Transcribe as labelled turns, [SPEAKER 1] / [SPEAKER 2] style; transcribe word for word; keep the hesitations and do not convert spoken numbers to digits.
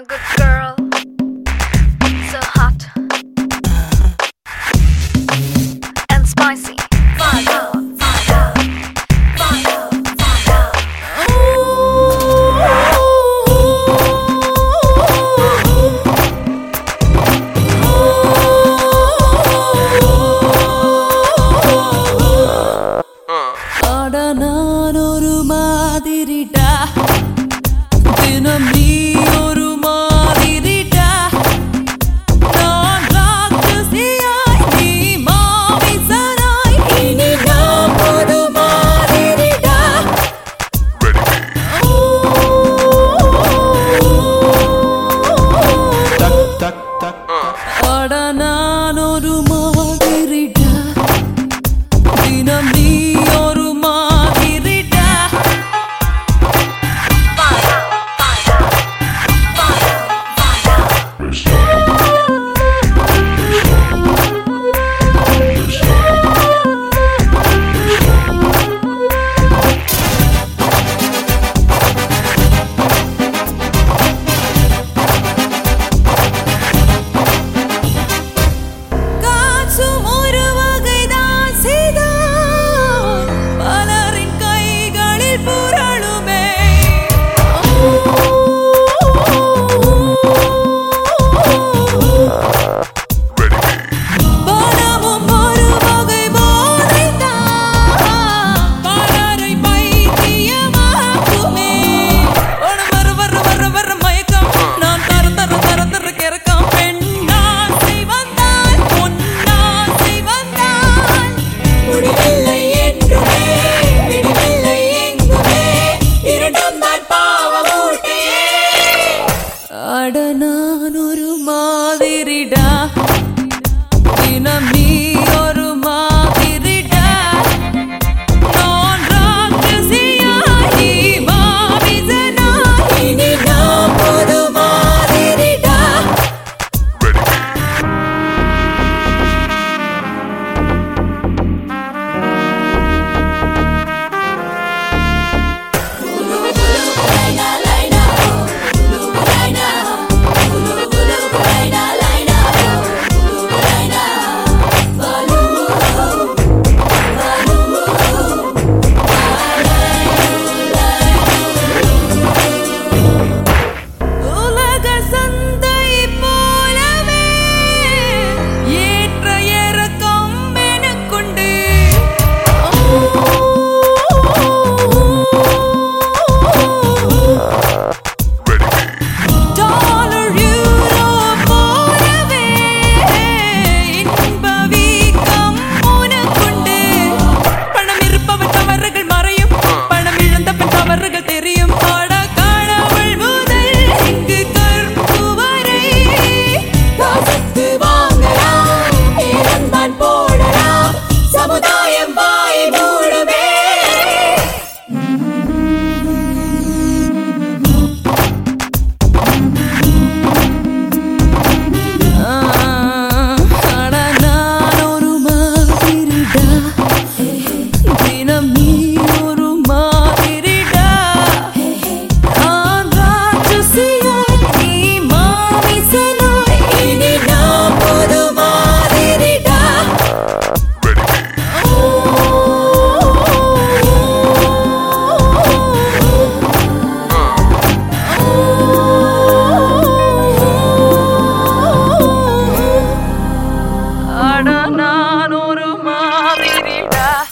[SPEAKER 1] a good girl, so hot and spicy. Fire, fire, fire, fire.
[SPEAKER 2] Ada naan oru maadirida, dinam nee oru maadirida. Naan raakshasiyai nee maavisarai, ini naam oru maadirida.
[SPEAKER 3] Tak tak tak.
[SPEAKER 2] Ada naan oru maadirida, dinam nee oru maadirida.
[SPEAKER 1] Fire, fire, fire, fire.
[SPEAKER 2] காற்றும் ஒரு வகைதான் செய்தான், பலரின் கைகளில் புரளுமே. பணமும் ஒரு வகை போதைதான், பலரை பைத்தியமாக்குமே. ஒரு வர வர வர வர மயக்கம், நான் தர தர தர தர கிறக்கம். பெண்ணாசை வந்தால் பொன்னாசை வந்தால் முடிவில்லை என்றுமே, விடுவில்லை எங்குமே, இரண்டும் தான் பாவமூட்டையே. அட நான் ஒரு மாதிரிடா, தினம் நீ ஒரு மாதிரிடா. நான் ராட்சசியாய், நீ மாமிசனாய், இனி நாம் ஒரு மாதிரிடா. உலக சந்தை போலவே ஏற்ற இறக்கம் எனக்குண்டு. டாலர் யூரோ போலவே இன்ப வீக்கம் உனக்குண்டு. பணம் இருப்பவன் தவறுகள் மறையும், பணம் இழந்தவன் தவறுகள் தெரியும். அட கடவுள் முதல் இங்கு கற்பு வரை காசுக்கு வாங்கலாம், இறந்தான் போடலாம், சமுதாயம் வாய் மூடுமே. அட நான் ஒரு மாதிரிடா, தினம் நீ ஒரு மாதிரிடா. நான் ராட்சசியாய், நீ மாமிசனாய், இனி நாம் ஒரு மாதிரிடா. அட நான் ஒரு மாதிரிடா.